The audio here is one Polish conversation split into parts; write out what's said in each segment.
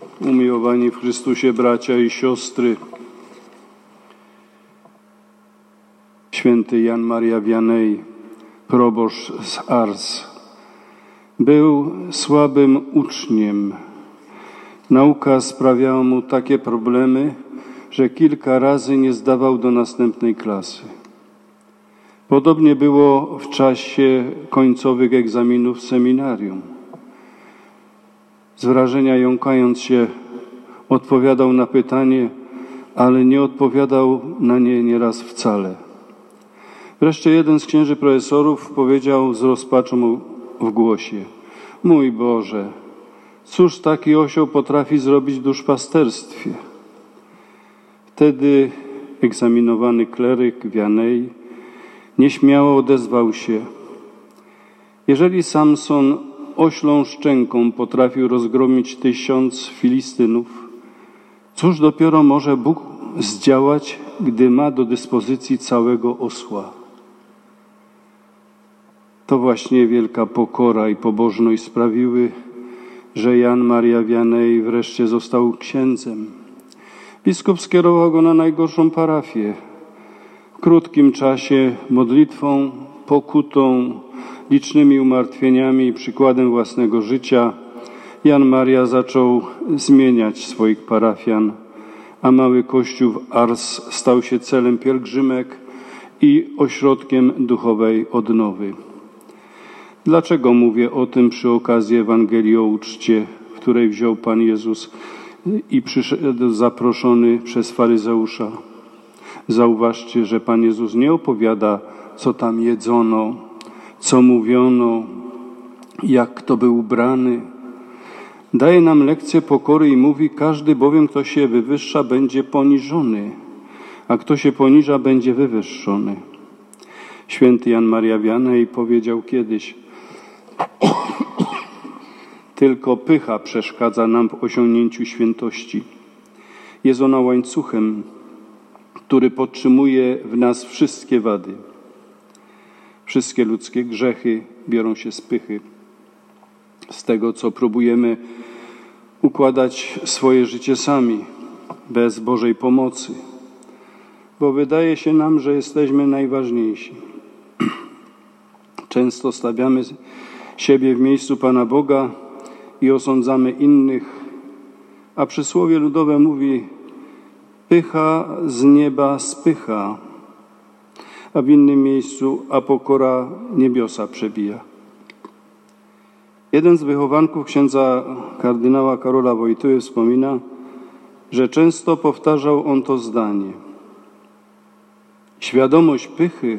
Umiłowani w Chrystusie bracia i siostry, święty Jan Maria Vianney, proboszcz z Ars, był słabym uczniem. Nauka sprawiała mu takie problemy, że kilka razy nie zdawał do następnej klasy. Podobnie było w czasie końcowych egzaminów w seminarium. Z wrażenia jąkając się, odpowiadał na pytanie, ale nie odpowiadał na nie nieraz wcale. Wreszcie jeden z księży profesorów powiedział z rozpaczą w głosie: mój Boże, cóż taki osioł potrafi zrobić w duszpasterstwie? Wtedy egzaminowany kleryk Vianney nieśmiało odezwał się: jeżeli Samson oślą szczęką potrafił rozgromić 1000 Filistynów, cóż dopiero może Bóg zdziałać, gdy ma do dyspozycji całego osła? To właśnie wielka pokora i pobożność sprawiły, że Jan Maria Vianney wreszcie został księdzem. Biskup skierował go na najgorszą parafię. W krótkim czasie modlitwą, pokutą, licznymi umartwieniami i przykładem własnego życia Jan Maria zaczął zmieniać swoich parafian, a mały kościół w Ars stał się celem pielgrzymek i ośrodkiem duchowej odnowy. Dlaczego mówię o tym przy okazji Ewangelii o uczcie, w której wziął Pan Jezus i przyszedł zaproszony przez faryzeusza? Zauważcie, że Pan Jezus nie opowiada, co tam jedzono, co mówiono, jak kto był ubrany. Daje nam lekcję pokory i mówi: każdy bowiem, kto się wywyższa, będzie poniżony, a kto się poniża, będzie wywyższony. Święty Jan Maria Vianney powiedział kiedyś: tylko pycha przeszkadza nam w osiągnięciu świętości. Jest ona łańcuchem, który podtrzymuje w nas wszystkie wady. Wszystkie ludzkie grzechy biorą się z pychy, z tego, co próbujemy układać swoje życie sami, bez Bożej pomocy, bo wydaje się nam, że jesteśmy najważniejsi. Często stawiamy siebie w miejscu Pana Boga i osądzamy innych, a przysłowie ludowe mówi: pycha z nieba spycha, a w innym miejscu: a pokora niebiosa przebija. Jeden z wychowanków księdza kardynała Karola Wojtyły wspomina, że często powtarzał on to zdanie: świadomość pychy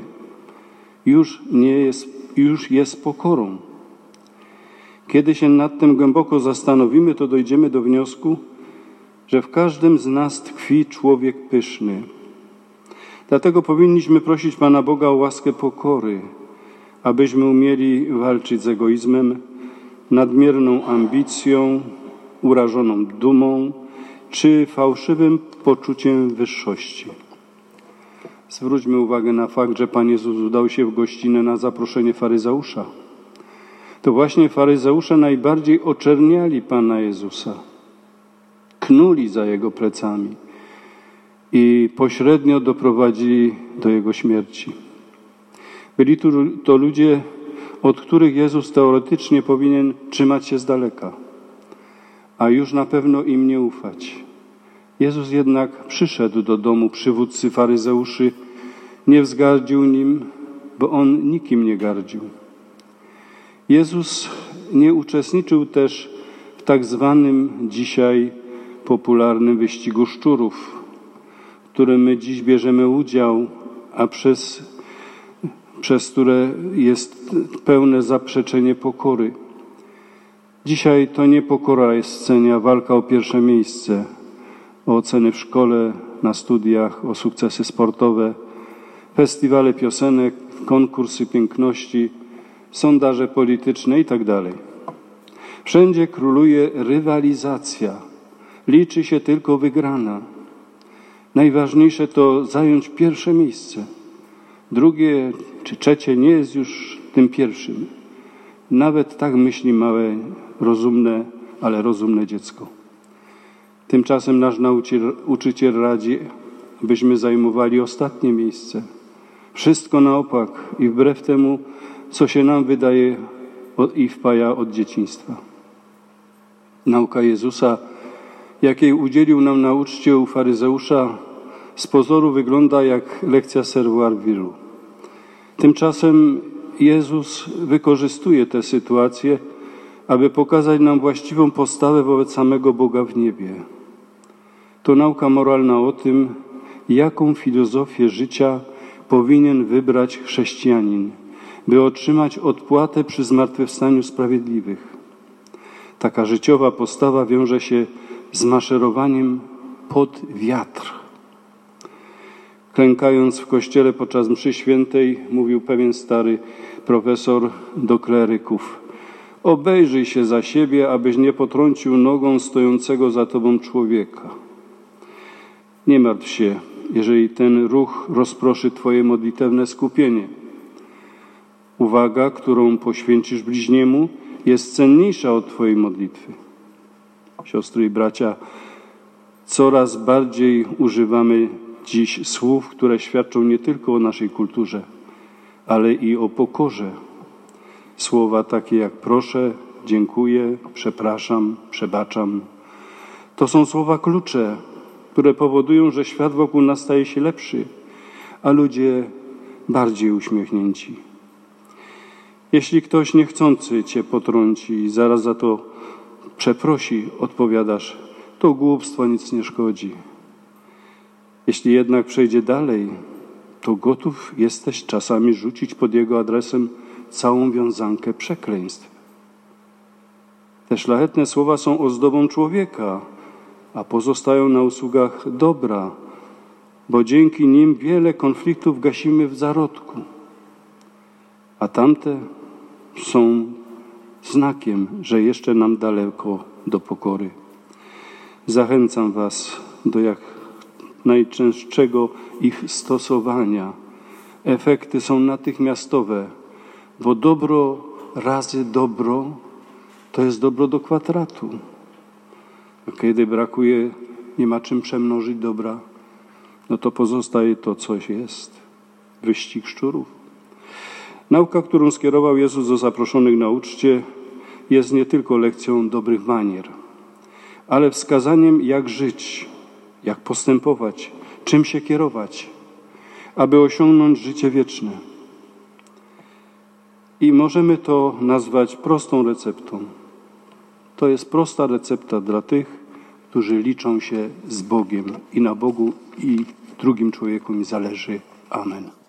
już jest pokorą. Kiedy się nad tym głęboko zastanowimy, to dojdziemy do wniosku, że w każdym z nas tkwi człowiek pyszny. Dlatego powinniśmy prosić Pana Boga o łaskę pokory, abyśmy umieli walczyć z egoizmem, nadmierną ambicją, urażoną dumą czy fałszywym poczuciem wyższości. Zwróćmy uwagę na fakt, że Pan Jezus udał się w gościnę na zaproszenie faryzeusza. To właśnie faryzeusze najbardziej oczerniali Pana Jezusa, knuli za Jego plecami i pośrednio doprowadzili do Jego śmierci. Byli to ludzie, od których Jezus teoretycznie powinien trzymać się z daleka, a już na pewno im nie ufać. Jezus jednak przyszedł do domu przywódcy faryzeuszy, nie wzgardził nim, bo On nikim nie gardził. Jezus nie uczestniczył też w tak zwanym dzisiaj popularnym wyścigu szczurów, w którym my dziś bierzemy udział, a przez które jest pełne zaprzeczenie pokory. Dzisiaj to nie pokora jest w scenie, a walka o pierwsze miejsce, o oceny w szkole, na studiach, o sukcesy sportowe, festiwale piosenek, konkursy piękności, sondaże polityczne itd. Wszędzie króluje rywalizacja. Liczy się tylko wygrana. Najważniejsze to zająć pierwsze miejsce. Drugie czy trzecie nie jest już tym pierwszym. Nawet tak myśli małe, rozumne, ale rozumne dziecko. Tymczasem nasz uczyciel radzi, abyśmy zajmowali ostatnie miejsce. Wszystko na opak i wbrew temu, co się nam wydaje i wpaja od dzieciństwa. Nauka Jezusa, jakiej udzielił nam na uczcie u faryzeusza, z pozoru wygląda jak lekcja savoir-vivre. Tymczasem Jezus wykorzystuje tę sytuację, aby pokazać nam właściwą postawę wobec samego Boga w niebie. To nauka moralna o tym, jaką filozofię życia powinien wybrać chrześcijanin, by otrzymać odpłatę przy zmartwychwstaniu sprawiedliwych. Taka życiowa postawa wiąże się z maszerowaniem pod wiatr. Klękając w kościele podczas mszy świętej, mówił pewien stary profesor do kleryków: obejrzyj się za siebie, abyś nie potrącił nogą stojącego za tobą człowieka. Nie martw się, jeżeli ten ruch rozproszy twoje modlitewne skupienie. Uwaga, którą poświęcisz bliźniemu, jest cenniejsza od twojej modlitwy. Siostry i bracia, coraz bardziej używamy dziś słów, które świadczą nie tylko o naszej kulturze, ale i o pokorze. Słowa takie jak proszę, dziękuję, przepraszam, przebaczam. To są słowa klucze, które powodują, że świat wokół nas staje się lepszy, a ludzie bardziej uśmiechnięci. Jeśli ktoś niechcący cię potrąci i zaraz za to przeprosi, odpowiadasz: to głupstwo, nic nie szkodzi. Jeśli jednak przejdzie dalej, to gotów jesteś czasami rzucić pod jego adresem całą wiązankę przekleństw. Te szlachetne słowa są ozdobą człowieka, a pozostają na usługach dobra, bo dzięki nim wiele konfliktów gasimy w zarodku, a tamte są znakiem, że jeszcze nam daleko do pokory. Zachęcam was do jak najczęstszego ich stosowania. Efekty są natychmiastowe, bo dobro razy dobro to jest dobro do kwadratu. A kiedy brakuje, nie ma czym przemnożyć dobra, no to pozostaje to, coś jest. Wyścig szczurów. Nauka, którą skierował Jezus do zaproszonych na uczcie, jest nie tylko lekcją dobrych manier, ale wskazaniem, jak żyć, jak postępować, czym się kierować, aby osiągnąć życie wieczne. I możemy to nazwać prostą receptą. To jest prosta recepta dla tych, którzy liczą się z Bogiem i na Bogu i drugim człowieku mi zależy. Amen.